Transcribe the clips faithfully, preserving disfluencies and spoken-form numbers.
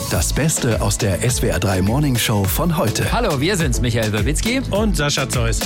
Das Beste aus der S W R drei Morning Show von heute. Hallo, wir sind's, Michael Wirbicki. Und Sascha Zeus.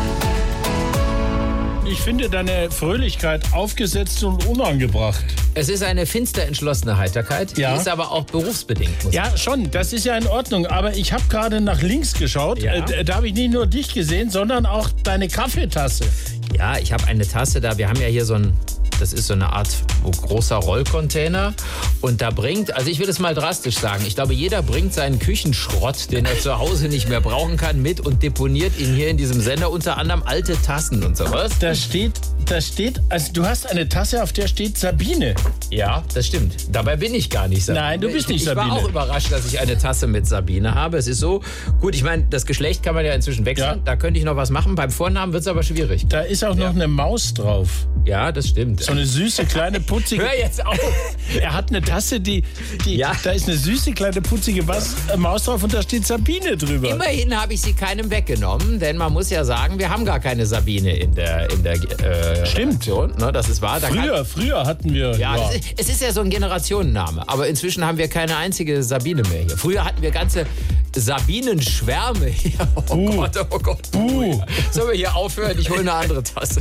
Ich finde deine Fröhlichkeit aufgesetzt und unangebracht. Es ist eine finster entschlossene Heiterkeit, Ja. die ist aber auch berufsbedingt. Muss Ja, schon, das ist ja in Ordnung. Aber ich habe gerade nach links geschaut. Ja. Äh, da habe ich nicht nur dich gesehen, sondern auch deine Kaffeetasse. Ja, ich habe eine Tasse da. Wir haben ja hier so ein, das ist so eine Art großer Rollcontainer. Und da bringt, also ich will es mal drastisch sagen, ich glaube, jeder bringt seinen Küchenschrott, den er zu Hause nicht mehr brauchen kann, mit und deponiert ihn hier in diesem Sender, unter anderem alte Tassen und sowas. Da steht, da steht, also du hast eine Tasse, auf der steht Sabine. Ja, das stimmt. Dabei bin ich gar nicht Sabine. Nein, du bist nicht ich, Sabine. Ich war auch überrascht, dass ich eine Tasse mit Sabine habe. Es ist so, gut, ich meine, das Geschlecht kann man ja inzwischen wechseln. Ja. Da könnte ich noch was machen. Beim Vornamen wird es aber schwierig. Da ist auch noch Ja. eine Maus drauf. Ja, das stimmt. So eine süße, kleine, putzige... Hör jetzt auf! Er hat eine Tasse, die, die Ja. da ist eine süße, kleine, putzige was, äh, Maus drauf und da steht Sabine drüber. Immerhin habe ich sie keinem weggenommen, denn man muss ja sagen, wir haben gar keine Sabine in der, in der äh, Stimmt. Redaktion. Ne, das ist wahr. Da kann- Früher, früher hatten wir... Ja, es ist, es ist ja so ein Generationenname, aber inzwischen haben wir keine einzige Sabine mehr hier. Früher hatten wir ganze Sabinenschwärme hier. Oh Buh. Gott, oh Gott. Buh. Sollen wir hier aufhören? Ich hole eine andere Tasse.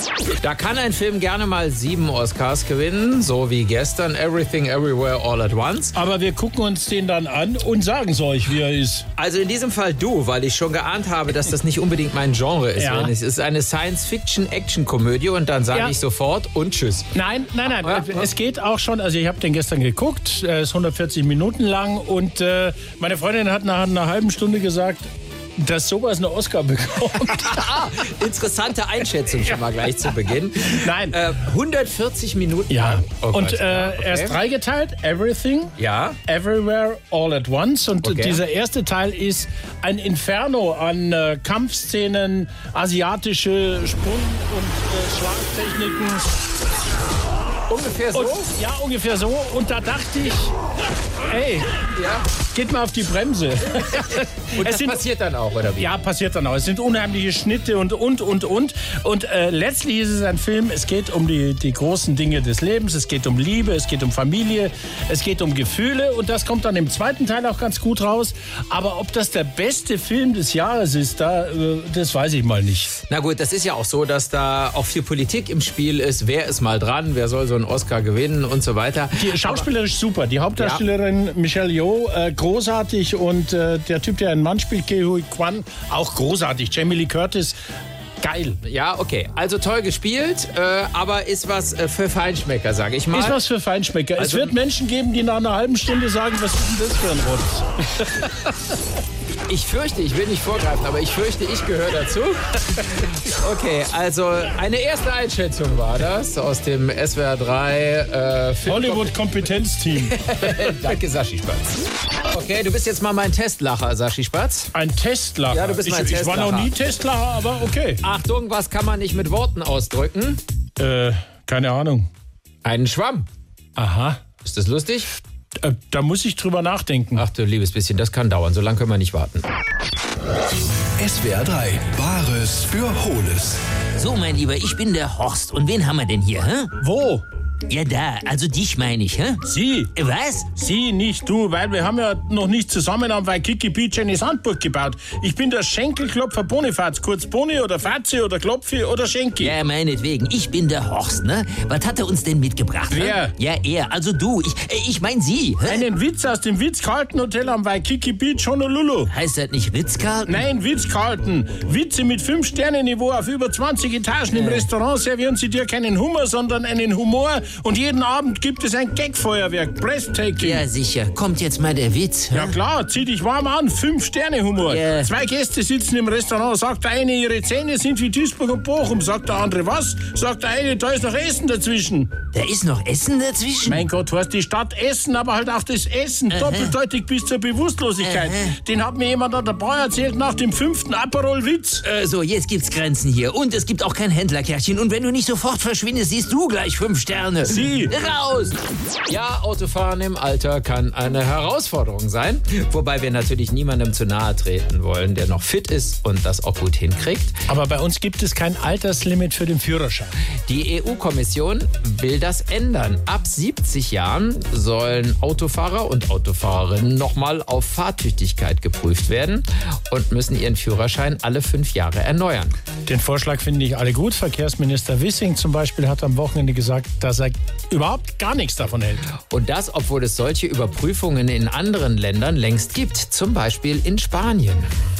Da kann ein Film gerne mal sieben Oscars gewinnen, so wie gestern Everything Everywhere All at Once. Aber wir gucken uns den dann an und sagen es euch, wie er ist. Also in diesem Fall du, weil ich schon geahnt habe, dass das nicht unbedingt mein Genre ist. Ja. Es ist eine Science-Fiction-Action-Komödie und dann sage Ja. ich sofort und tschüss. Nein, nein, nein. Ja, ja. Es geht auch schon, also ich habe den gestern geguckt, er ist hundertvierzig Minuten lang und äh, meine Freundin hat nach einer halben Stunde gesagt, dass sowas einen Oscar bekommt. Ah, interessante Einschätzung schon mal gleich zu Beginn. Nein. Äh, hundertvierzig Minuten. Ja, lang. Oh und Gott. äh, Ja, er ist okay. dreigeteilt, Everything, Ja. Everywhere, All at Once. Und Okay. dieser erste Teil ist ein Inferno an äh, Kampfszenen, asiatische Sprung- und äh, Schlagtechniken. Ungefähr so. Und, ja, ungefähr so. Und da dachte ich, ey, Ja. geht mal auf die Bremse. Und Es das sind- passiert dann auch, oder wie? Ja, passiert dann auch. Es sind unheimliche Schnitte und, und, und, und. Und äh, letztlich ist es ein Film, es geht um die, die großen Dinge des Lebens, es geht um Liebe, es geht um Familie, es geht um Gefühle und das kommt dann im zweiten Teil auch ganz gut raus. Aber ob das der beste Film des Jahres ist, da, äh, das weiß ich mal nicht. Na gut, das ist ja auch so, dass da auch viel Politik im Spiel ist. Wer ist mal dran? Wer soll so einen Oscar gewinnen und so weiter? Die schauspielerisch super. Die Hauptdarstellerin Michelle Yeoh, äh, großartig. Und äh, der Typ, der einen Mann spielt, Ke Huy Quan, auch großartig. Jamie Lee Curtis, geil. Ja, okay. Also toll gespielt, äh, aber ist was äh, für Feinschmecker, sage ich mal. Ist was für Feinschmecker. Also- es wird Menschen geben, die nach einer halben Stunde sagen, was ist denn das für ein Rotz? Ich fürchte, ich will nicht vorgreifen, aber ich fürchte, ich gehöre dazu. Okay, also eine erste Einschätzung war das aus dem S W R drei äh, Film. Hollywood-Kompetenzteam. Danke, Saschi Spatz. Okay, du bist jetzt mal mein Testlacher, Saschi Spatz. Ein Testlacher. Ja, du bist ich, mein ich war Testlacher. noch nie Testlacher, aber okay. Achtung, was kann man nicht mit Worten ausdrücken? Äh, keine Ahnung. Einen Schwamm. Aha. Ist das lustig? Äh, da muss ich drüber nachdenken. Ach du liebes bisschen, das kann dauern. So lange können wir nicht warten. S W R drei. Bares für Hohles. So, mein Lieber, ich bin der Horst. Und wen haben wir denn hier, hä? Wo? Ja, da, also dich meine ich, hä? Sie. Äh, Was? Sie, nicht du, weil wir haben ja noch nicht zusammen am Waikiki Beach eine Sandburg gebaut. Ich bin der Schenkelklopfer Bonifaz, kurz Boni oder Fazi oder Klopfi oder Schenki. Ja, meinetwegen, ich bin der Horst, ne? Was hat er uns denn mitgebracht? Wer? Hä? Ja, er, also du. Ich, äh, ich mein Sie, hä? Einen Witz aus dem Ritz-Carlton-Hotel am Waikiki Beach, Honolulu. Heißt das nicht Ritz-Carlton? Nein, Ritz-Carlton. Witze mit fünf Sterne Niveau auf über zwanzig Etagen. Im Restaurant servieren sie dir keinen Hummer, sondern einen Humor. Und jeden Abend gibt es ein Gagfeuerwerk. Breathtaking. Ja, sicher. Kommt jetzt mal der Witz. hä? Ja klar, zieh dich warm an. Fünf Sterne Humor. Ja. Zwei Gäste sitzen im Restaurant. Sagt der eine, ihre Zähne sind wie Duisburg und Bochum. Sagt der andere, was? Sagt der eine, da ist noch Essen dazwischen. Da ist noch Essen dazwischen? Mein Gott, du hast die Stadt Essen, aber halt auch das Essen. Doppeldeutig bis zur Bewusstlosigkeit. Den hat mir jemand an der Bar erzählt nach dem fünften Aperol-Witz. Äh, so, jetzt gibt's Grenzen hier. Und es gibt auch kein Händlerkärtchen. Und wenn du nicht sofort verschwindest, siehst du gleich fünf Sterne. Sie. Raus! Ja, Autofahren im Alter kann eine Herausforderung sein. Wobei wir natürlich niemandem zu nahe treten wollen, der noch fit ist und das auch gut hinkriegt. Aber bei uns gibt es kein Alterslimit für den Führerschein. Die E U-Kommission will das ändern. Ab siebzig Jahren sollen Autofahrer und Autofahrerinnen nochmal auf Fahrtüchtigkeit geprüft werden und müssen ihren Führerschein alle fünf Jahre erneuern. Den Vorschlag finde ich alle gut. Verkehrsminister Wissing zum Beispiel hat am Wochenende gesagt, dass er überhaupt gar nichts davon hält. Und das, obwohl es solche Überprüfungen in anderen Ländern längst gibt. Zum Beispiel in Spanien.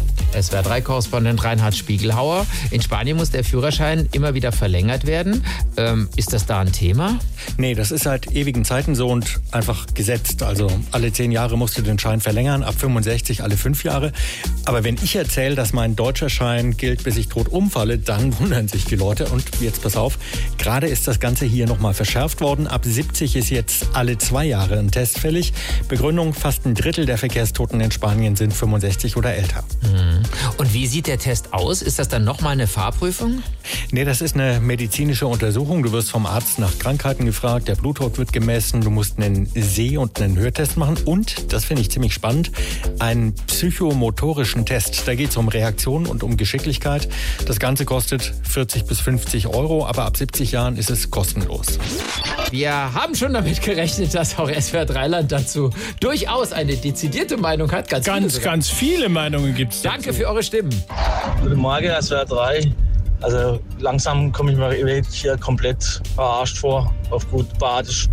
S W R drei Korrespondent Reinhard Spiegelhauer. In Spanien muss der Führerschein immer wieder verlängert werden. Ähm, ist das da ein Thema? Nee, das ist seit ewigen Zeiten so und einfach gesetzt. Also alle zehn Jahre musst du den Schein verlängern, ab fünfundsechzig alle fünf Jahre. Aber wenn ich erzähle, dass mein deutscher Schein gilt, bis ich tot umfalle, dann wundern sich die Leute. Und jetzt pass auf, gerade ist das Ganze hier nochmal verschärft worden. Ab siebzig ist jetzt alle zwei Jahre ein Test fällig. Begründung, fast ein Drittel der Verkehrstoten in Spanien sind fünfundsechzig oder älter. Mhm. Und wie sieht der Test aus? Ist das dann nochmal eine Fahrprüfung? Nee, das ist eine medizinische Untersuchung. Du wirst vom Arzt nach Krankheiten gefragt, der Blutdruck wird gemessen, du musst einen Seh- und einen Hörtest machen und, das finde ich ziemlich spannend, einen psychomotorischen Test. Da geht es um Reaktion und um Geschicklichkeit. Das Ganze kostet vierzig bis fünfzig Euro, aber ab siebzig Jahren ist es kostenlos. Wir haben schon damit gerechnet, dass auch S W R drei Land dazu durchaus eine dezidierte Meinung hat. Ganz, Ganz, viele ganz viele Meinungen gibt es. Danke für eure Stimmen. Guten Morgen, S W R drei. Also langsam komme ich mir wirklich hier komplett verarscht vor, auf gut Badisch.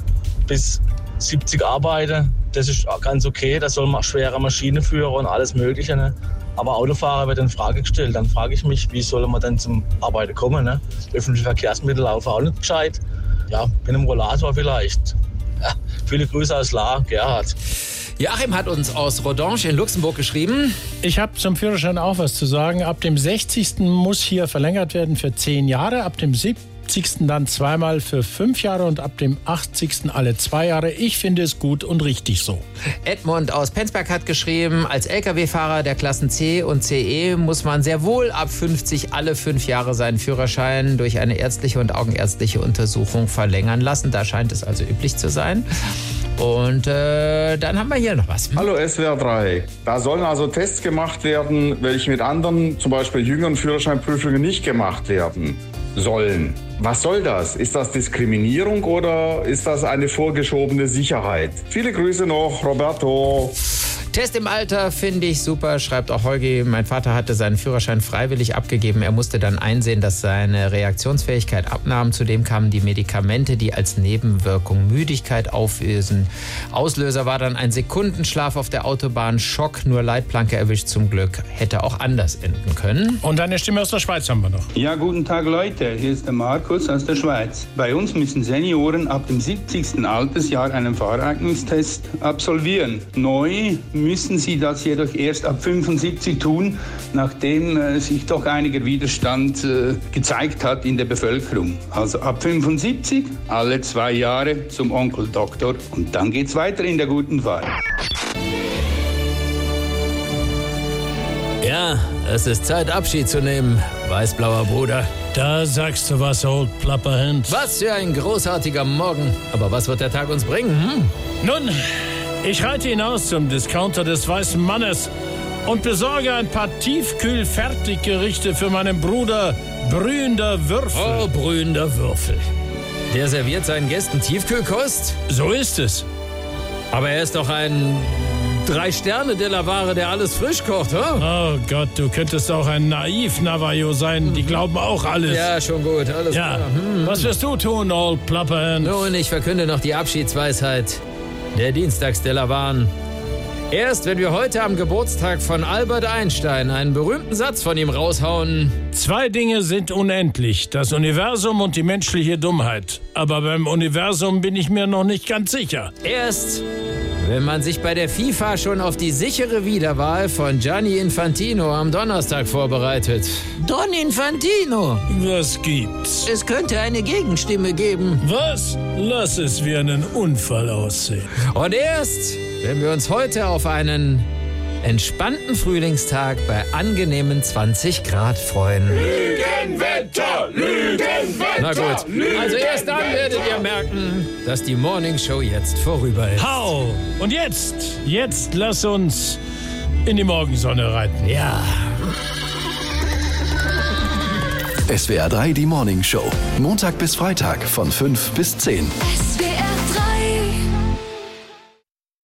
Bis siebzig arbeite, das ist ganz okay, da soll man schwere Maschine führen und alles Mögliche. Ne? Aber Autofahrer wird in Frage gestellt. Dann frage ich mich, wie soll man denn zum Arbeiten kommen? Ne? Öffentliche Verkehrsmittel laufen auch nicht gescheit. Ja, mit einem Rollator vielleicht. Ja, viele Grüße aus La, Gerhard. Joachim hat uns aus Rodange in Luxemburg geschrieben. Ich habe zum Führerschein auch was zu sagen. Ab dem sechzigsten muss hier verlängert werden für zehn Jahre, ab dem siebzigsten dann zweimal für fünf Jahre und ab dem achtzigsten alle zwei Jahre. Ich finde es gut und richtig so. Edmund aus Penzberg hat geschrieben, als L K W-Fahrer der Klassen C und C E muss man sehr wohl ab fünfzig alle fünf Jahre seinen Führerschein durch eine ärztliche und augenärztliche Untersuchung verlängern lassen. Da scheint es also üblich zu sein. Und äh, dann haben wir hier noch was. Hallo S W R drei. Da sollen also Tests gemacht werden, welche mit anderen, zum Beispiel jüngeren Führerscheinprüfungen nicht gemacht werden sollen. Was soll das? Ist das Diskriminierung oder ist das eine vorgeschobene Sicherheit? Viele Grüße noch, Roberto. Test im Alter finde ich super, schreibt auch Holgi. Mein Vater hatte seinen Führerschein freiwillig abgegeben. Er musste dann einsehen, dass seine Reaktionsfähigkeit abnahm. Zudem kamen die Medikamente, die als Nebenwirkung Müdigkeit auflösen. Auslöser war dann ein Sekundenschlaf auf der Autobahn. Schock, nur Leitplanke erwischt zum Glück. Hätte auch anders enden können. Und eine Stimme aus der Schweiz haben wir noch. Ja, guten Tag Leute, hier ist der Markus aus der Schweiz. Bei uns müssen Senioren ab dem siebzigsten Altersjahr einen Fahreignungstest absolvieren. Neu müssen sie das jedoch erst ab fünfundsiebzig tun, nachdem äh, sich doch einiger Widerstand äh, gezeigt hat in der Bevölkerung. Also ab fünfundsiebzig, alle zwei Jahre zum Onkel Doktor und dann geht's weiter in der guten Fahrt. Ja, es ist Zeit, Abschied zu nehmen, weißblauer Bruder. Da sagst du was, Old Plapperhand. Was für ein großartiger Morgen. Aber was wird der Tag uns bringen? Hm? Nun, ich reite hinaus zum Discounter des Weißen Mannes und besorge ein paar Tiefkühl-Fertiggerichte für meinen Bruder Brühender Würfel. Oh, Brühender Würfel. Der serviert seinen Gästen Tiefkühlkost? So ist es. Aber er ist doch ein Drei-Sterne-Delaware, der alles frisch kocht, oder? Oh Gott, du könntest auch ein Naiv-Navajo sein. Die glauben auch alles. Ja, schon gut, alles ja. klar. Hm. Was wirst du tun, Old Plapperhand? Nun, ich verkünde noch die Abschiedsweisheit der Dienstagsdelawaren. Erst wenn wir heute am Geburtstag von Albert Einstein einen berühmten Satz von ihm raushauen. Zwei Dinge sind unendlich, das Universum und die menschliche Dummheit. Aber beim Universum bin ich mir noch nicht ganz sicher. Erst wenn man sich bei der FIFA schon auf die sichere Wiederwahl von Gianni Infantino am Donnerstag vorbereitet. Don Infantino. Was gibt's? Es könnte eine Gegenstimme geben. Was? Lass es wie einen Unfall aussehen. Und erst, wenn wir uns heute auf einen entspannten Frühlingstag bei angenehmen zwanzig Grad freuen. Lügenwetter, Na gut, also erst dann werdet ihr merken, dass die Morning Show jetzt vorüber ist. Hau! Und jetzt, jetzt lass uns in die Morgensonne reiten. Ja. S W R drei, die Morning Show. Montag bis Freitag von fünf bis zehn.